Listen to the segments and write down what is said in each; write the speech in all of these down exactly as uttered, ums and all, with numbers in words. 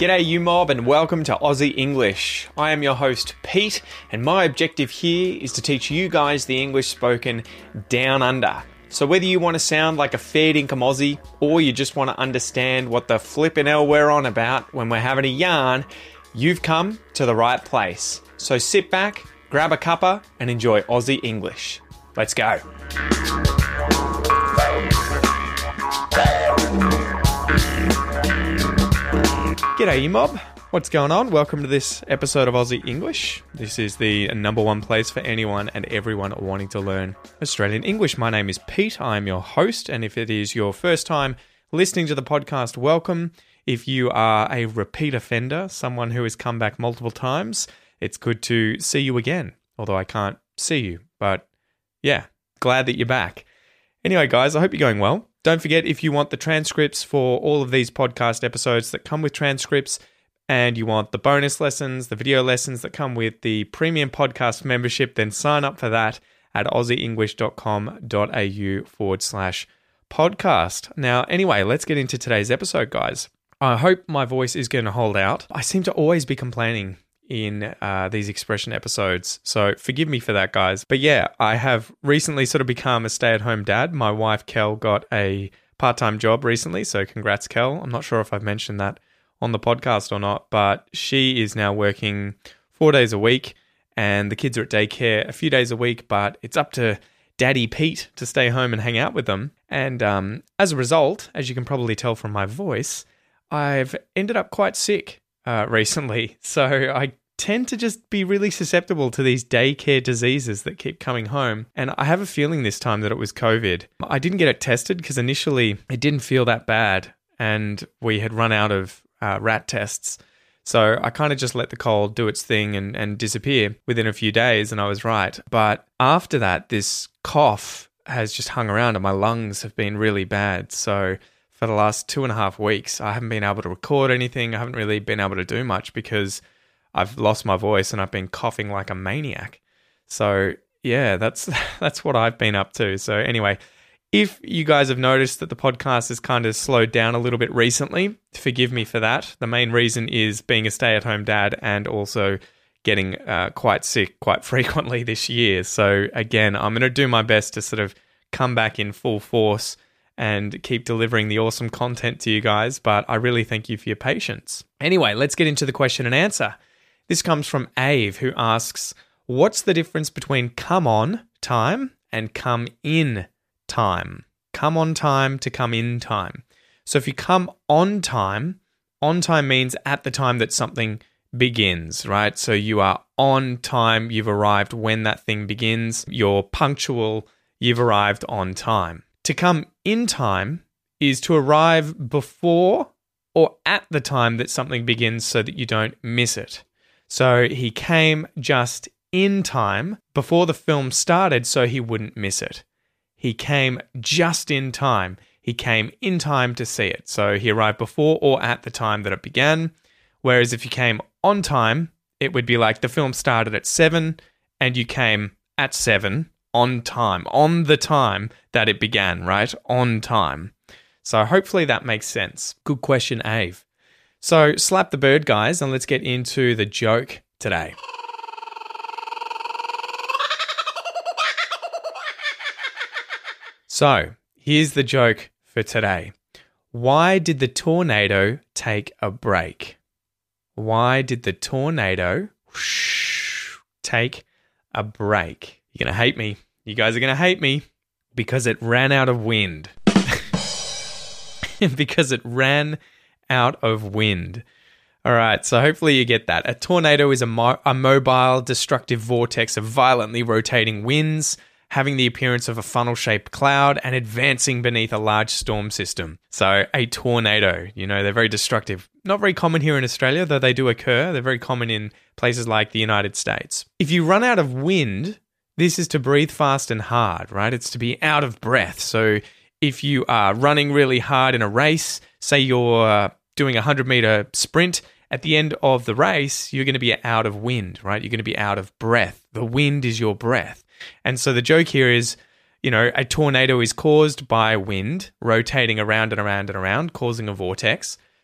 G'day you mob and welcome to Aussie English. I am your host Pete and my objective here is to teach you guys the English spoken down under. So whether you want to sound like a fair dinkum Aussie or you just want to understand what the flippin' hell we're on about when we're having a yarn, you've come to the right place. So sit back, grab a cuppa and enjoy Aussie English. Let's go. G'day you mob, what's going on? Welcome to this episode of Aussie English. This is the number one place for anyone and everyone wanting to learn Australian English. My name is Pete, I'm your host, and if it is your first time listening to the podcast, welcome. If you are a repeat offender, someone who has come back multiple times, it's good to see you again, although I can't see you, but yeah, glad that you're back. Anyway guys, I hope you're going well. Don't forget, if you want the transcripts for all of these podcast episodes that come with transcripts, and you want the bonus lessons, the video lessons that come with the premium podcast membership, then sign up for that at aussieenglish.com.au forward slash podcast. Now, anyway, let's get into today's episode, guys. I hope my voice is going to hold out. I seem to always be complaining in uh, these expression episodes, so forgive me for that, guys. But yeah, I have recently sort of become a stay-at-home dad. My wife, Kel, got a part-time job recently, so congrats, Kel. I'm not sure if I've mentioned that on the podcast or not, but she is now working four days a week, and the kids are at daycare a few days a week, but it's up to Daddy Pete to stay home and hang out with them. And um, as a result, as you can probably tell from my voice, I've ended up quite sick Uh, recently, so I tend to just be really susceptible to these daycare diseases that keep coming home, and I have a feeling this time that it was COVID. I didn't get it tested because initially it didn't feel that bad, and we had run out of uh, rat tests, so I kind of just let the cold do its thing and, and disappear within a few days, and I was right. But after that, this cough has just hung around and my lungs have been really bad, so for the last two and a half weeks, I haven't been able to record anything. I haven't really been able to do much because I've lost my voice and I've been coughing like a maniac. So yeah, that's that's what I've been up to. So anyway, if you guys have noticed that the podcast has kind of slowed down a little bit recently, forgive me for that. The main reason is being a stay-at-home dad and also getting uh, quite sick quite frequently this year. So again, I'm going to do my best to sort of come back in full force and keep delivering the awesome content to you guys, but I really thank you for your patience. Anyway, let's get into the question and answer. This comes from Ave, who asks, what's the difference between come on time and come in time? Come on time to come in time. So if you come on time, on time means at the time that something begins, right? So you are on time, you've arrived when that thing begins, you're punctual, you've arrived on time. To come in time is to arrive before or at the time that something begins so that you don't miss it. So he came just in time before the film started so he wouldn't miss it. He came just in time. He came in time to see it. So he arrived before or at the time that it began. Whereas if you came on time, it would be like the film started at seven and you came at seven. On time, on the time that it began, right? On time. So hopefully that makes sense. Good question, Ave. So slap the bird, guys, and let's get into the joke today. So here's the joke for today. Why did the tornado take a break? Why did the tornado whoosh, take a break? You're going to hate me. You guys are going to hate me because it ran out of wind. Because it ran out of wind. All right, so hopefully you get that. A tornado is a, mo- a mobile, destructive vortex of violently rotating winds, having the appearance of a funnel-shaped cloud and advancing beneath a large storm system. So a tornado, you know, they're very destructive. Not very common here in Australia, though they do occur. They're very common in places like the United States. If you run out of wind, this is to breathe fast and hard, right? It's to be out of breath. So if you are running really hard in a race, say you're uh, doing a one hundred meter sprint, at the end of the race, you're going to be out of wind, right? You're going to be out of breath. The wind is your breath. And so the joke here is, you know, a tornado is caused by wind rotating around and around and around, causing a vortex.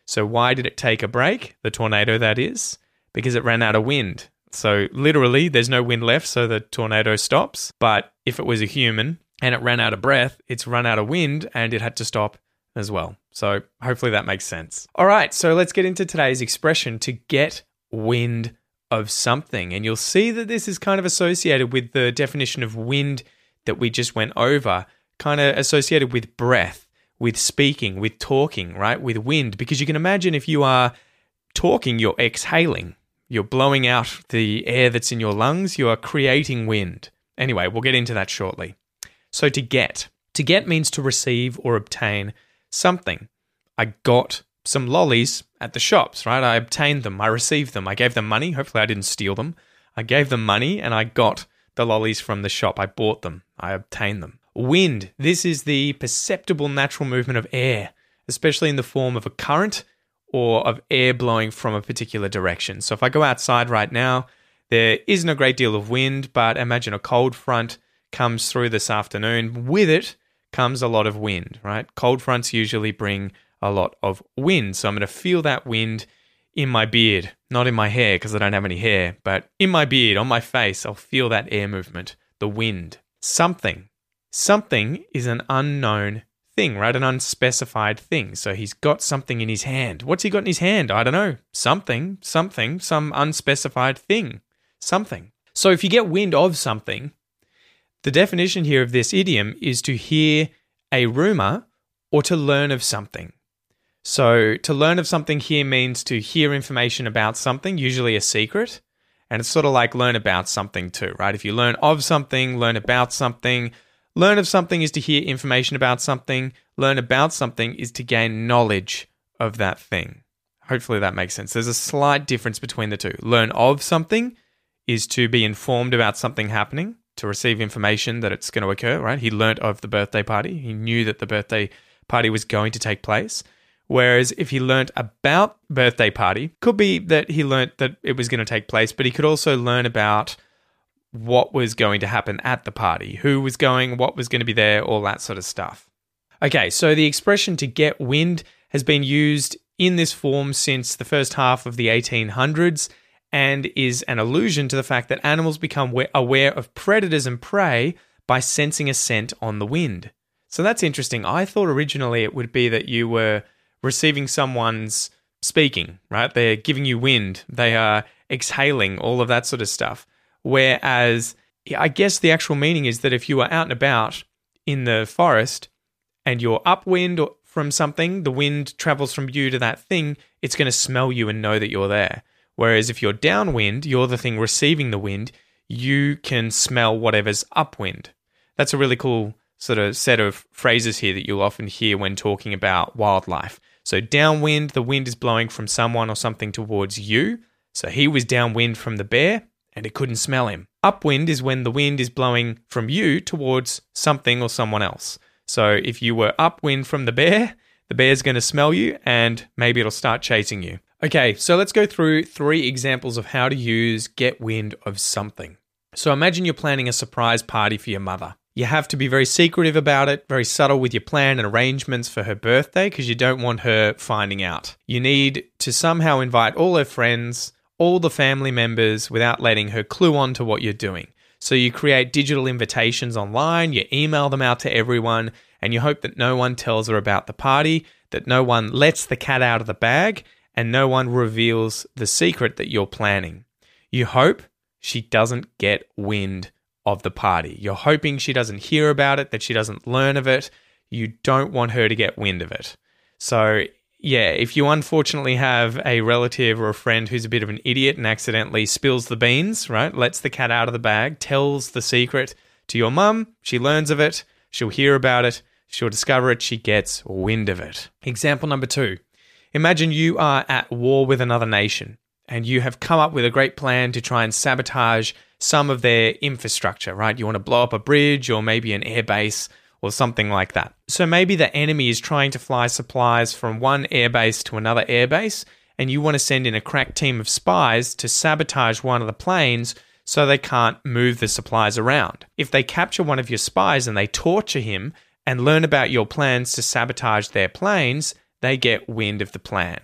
So why did it take a break? The tornado, that is, because it ran out of wind. So literally, there's no wind left, so the tornado stops. But if it was a human and it ran out of breath, it's run out of wind and it had to stop as well. So hopefully that makes sense. All right, so let's get into today's expression, to get wind of something. And you'll see that this is kind of associated with the definition of wind that we just went over, kind of associated with breath, with speaking, with talking, right? With wind, because you can imagine if you are talking, you're exhaling. You're blowing out the air that's in your lungs. You are creating wind. Anyway, we'll get into that shortly. So to get. To get means to receive or obtain something. I got some lollies at the shops, right? I obtained them. I received them. I gave them money. Hopefully I didn't steal them. I gave them money and I got the lollies from the shop. I bought them. I obtained them. Wind. This is the perceptible natural movement of air, especially in the form of a current or of air blowing from a particular direction. So if I go outside right now, there isn't a great deal of wind, but imagine a cold front comes through this afternoon. With it comes a lot of wind, right? Cold fronts usually bring a lot of wind. So I'm going to feel that wind in my beard, not in my hair because I don't have any hair, but in my beard, on my face, I'll feel that air movement, the wind. Something. Something is an unknown thing, right? An unspecified thing. So he's got something in his hand. What's he got in his hand? I don't know. Something, something, some unspecified thing, something. So if you get wind of something, the definition here of this idiom is to hear a rumor or to learn of something. So to learn of something here means to hear information about something, usually a secret. And it's sort of like learn about something too, right? If you learn of something, learn about something. Learn of something is to hear information about something. Learn about something is to gain knowledge of that thing. Hopefully that makes sense. There's a slight difference between the two. Learn of something is to be informed about something happening, to receive information that it's going to occur, right? He learnt of the birthday party. He knew that the birthday party was going to take place. Whereas if he learnt about birthday party, could be that he learnt that it was going to take place, but he could also learn about what was going to happen at the party, who was going, what was going to be there, all that sort of stuff. Okay, so the expression to get wind has been used in this form since the first half of the eighteen hundreds and is an allusion to the fact that animals become aware of predators and prey by sensing a scent on the wind. So that's interesting. I thought originally it would be that you were receiving someone's speaking, right? They're giving you wind. They are exhaling, all of that sort of stuff. Whereas I guess the actual meaning is that if you are out and about in the forest and you're upwind from something, the wind travels from you to that thing, it's going to smell you and know that you're there. Whereas if you're downwind, you're the thing receiving the wind, you can smell whatever's upwind. That's a really cool sort of set of phrases here that you'll often hear when talking about wildlife. So downwind, the wind is blowing from someone or something towards you. So he was downwind from the bear and it couldn't smell him. Upwind is when the wind is blowing from you towards something or someone else. So if you were upwind from the bear, the bear's going to smell you and maybe it'll start chasing you. Okay, so let's go through three examples of how to use get wind of something. So imagine you're planning a surprise party for your mother. You have to be very secretive about it, very subtle with your plan and arrangements for her birthday because you don't want her finding out. You need to somehow invite all her friends, all the family members without letting her clue on to what you're doing. So you create digital invitations online, you email them out to everyone, and you hope that no one tells her about the party, that no one lets the cat out of the bag, and no one reveals the secret that you're planning. You hope she doesn't get wind of the party. You're hoping she doesn't hear about it, that she doesn't learn of it. You don't want her to get wind of it. So yeah, if you unfortunately have a relative or a friend who's a bit of an idiot and accidentally spills the beans, right, lets the cat out of the bag, tells the secret to your mum, she learns of it, she'll hear about it, she'll discover it, she gets wind of it. Example number two. Imagine you are at war with another nation and you have come up with a great plan to try and sabotage some of their infrastructure, right? You want to blow up a bridge or maybe an airbase or something like that. So maybe the enemy is trying to fly supplies from one airbase to another airbase, and you want to send in a crack team of spies to sabotage one of the planes so they can't move the supplies around. If they capture one of your spies and they torture him and learn about your plans to sabotage their planes, they get wind of the plan.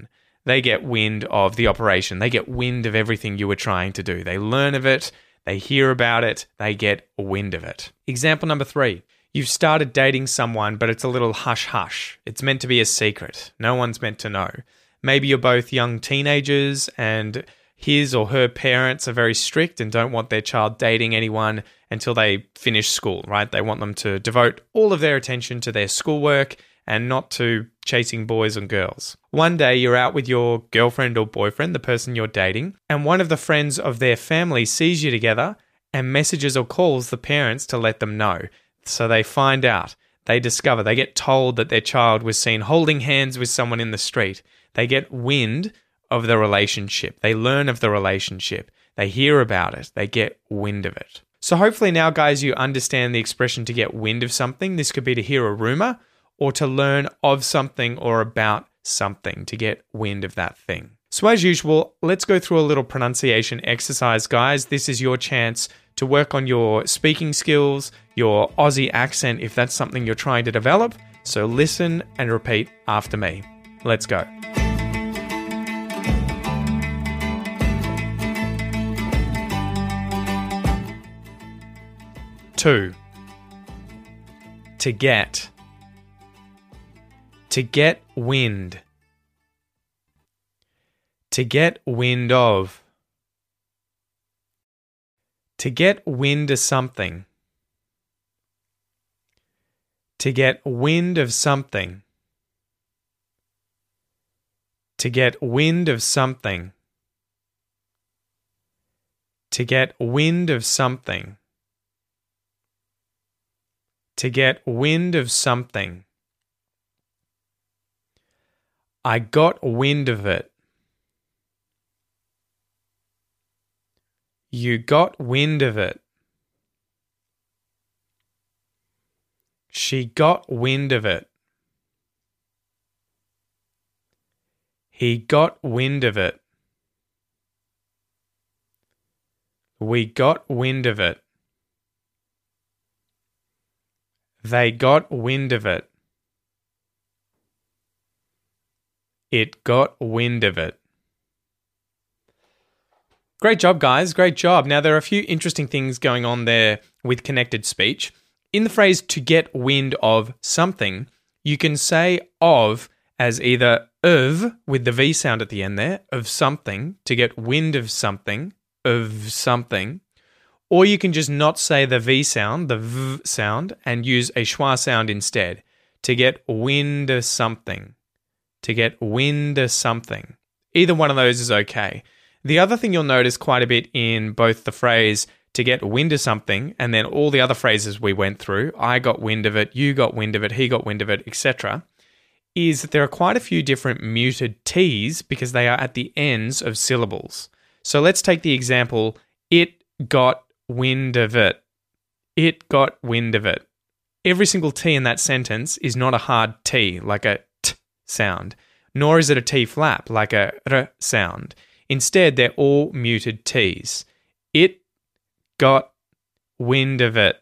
they get wind of the operation. They get wind of everything you were trying to do. They learn of it. They hear about it. They get wind of it. Example number three. You've started dating someone, but it's a little hush-hush. It's meant to be a secret. No one's meant to know. Maybe you're both young teenagers and his or her parents are very strict and don't want their child dating anyone until they finish school, right? They want them to devote all of their attention to their schoolwork and not to chasing boys and girls. One day you're out with your girlfriend or boyfriend, the person you're dating, and one of the friends of their family sees you together and messages or calls the parents to let them know. So they find out, they discover, they get told that their child was seen holding hands with someone in the street. They get wind of the relationship. They learn of the relationship. They hear about it. They get wind of it. So hopefully now, guys, you understand the expression to get wind of something. This could be to hear a rumor or to learn of something or about something, to get wind of that thing. So as usual, let's go through a little pronunciation exercise, guys. This is your chance to work on your speaking skills, your Aussie accent, if that's something you're trying to develop. So listen and repeat after me. Let's go. Two. To get. To get wind. To get wind of. To get wind of something. To get wind of something. To get wind of something. To get wind of something. To get wind of something. I got wind of it. You got wind of it. She got wind of it. He got wind of it. We got wind of it. They got wind of it. It got wind of it. Great job, guys. Great job. Now, there are a few interesting things going on there with connected speech. In the phrase to get wind of something, you can say of as either of, with the V sound at the end there, of something, to get wind of something, of something. Or you can just not say the V sound, the V sound, and use a schwa sound instead. To get wind of something. To get wind of something. Either one of those is okay. The other thing you'll notice quite a bit in both the phrase to get wind of something and then all the other phrases we went through, I got wind of it, you got wind of it, he got wind of it, et cetera, is that there are quite a few different muted T's because they are at the ends of syllables. So let's take the example, it got wind of it. It got wind of it. Every single T in that sentence is not a hard T, like a T sound, nor is it a T flap, like a R sound. Instead, they're all muted T's. It got wind of it.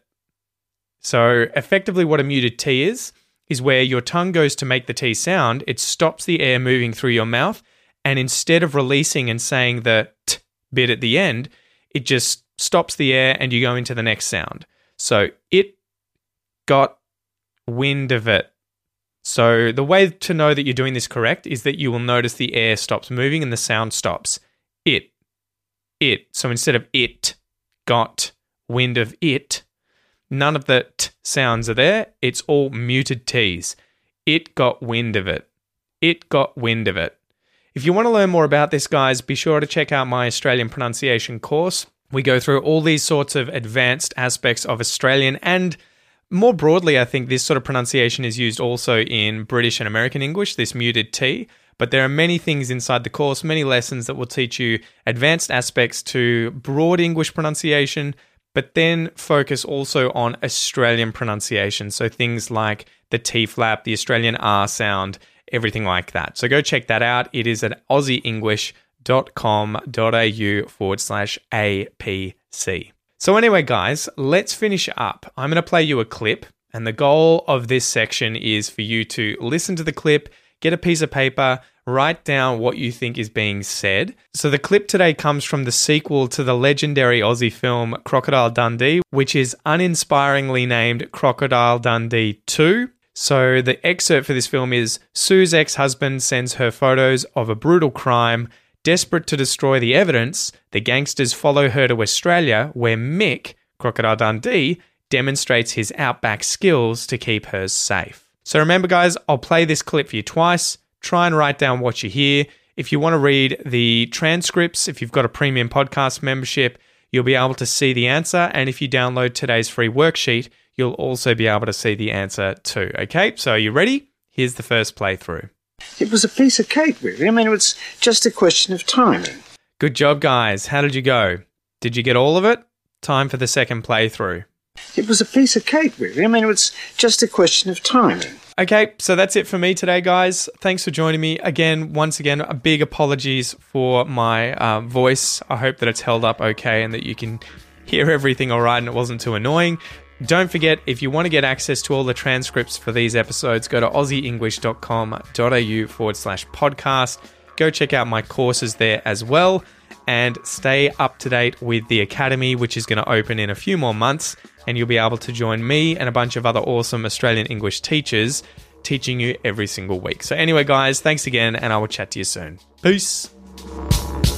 So effectively what a muted T is, is where your tongue goes to make the T sound, it stops the air moving through your mouth, and instead of releasing and saying the T bit at the end, it just stops the air and you go into the next sound. So it got wind of it. So the way to know that you're doing this correct is that you will notice the air stops moving and the sound stops. It, it. So instead of it got wind of it, none of the t sounds are there. It's all muted T's. It got wind of it. It got wind of it. If you want to learn more about this, guys, be sure to check out my Australian pronunciation course. We go through all these sorts of advanced aspects of Australian and more broadly, I think this sort of pronunciation is used also in British and American English, this muted T, but there are many things inside the course, many lessons that will teach you advanced aspects to broad English pronunciation, but then focus also on Australian pronunciation, so things like the T flap, the Australian R sound, everything like that. So go check that out. It is at aussieenglish.com.au forward slash APC. So anyway, guys, let's finish up. I'm going to play you a clip, and the goal of this section is for you to listen to the clip, get a piece of paper, write down what you think is being said. So the clip today comes from the sequel to the legendary Aussie film Crocodile Dundee, which is uninspiringly named Crocodile Dundee two. So the excerpt for this film is: Sue's ex-husband sends her photos of a brutal crime. Desperate to destroy the evidence, the gangsters follow her to Australia, where Mick, Crocodile Dundee, demonstrates his outback skills to keep hers safe. So remember, guys, I'll play this clip for you twice. Try and write down what you hear. If you want to read the transcripts, if you've got a premium podcast membership, you'll be able to see the answer. And if you download today's free worksheet, you'll also be able to see the answer too. Okay, so are you ready? Here's the first playthrough. It was a piece of cake, really. I mean, it was just a question of timing. Good job, guys. How did you go? Did you get all of it? Time for the second playthrough. It was a piece of cake, really. I mean, it was just a question of timing. Okay, so that's it for me today, guys. Thanks for joining me. Again, once again, a big apologies for my uh, voice. I hope that it's held up okay and that you can hear everything all right and it wasn't too annoying. Don't forget, if you want to get access to all the transcripts for these episodes, go to aussieenglish.com.au forward slash podcast. Go check out my courses there as well, and stay up to date with the Academy, which is going to open in a few more months, and you'll be able to join me and a bunch of other awesome Australian English teachers teaching you every single week. So anyway, guys, thanks again, and I will chat to you soon. Peace.